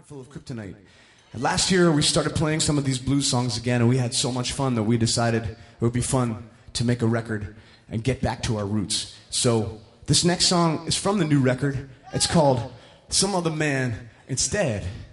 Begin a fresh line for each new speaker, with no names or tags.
Full of Kryptonite. And last year we started playing some of these blues songs again, and we had so much fun that we decided it would be fun to make a record and get back to our roots. So this next song is from the new record. It's called Some Other Man Instead.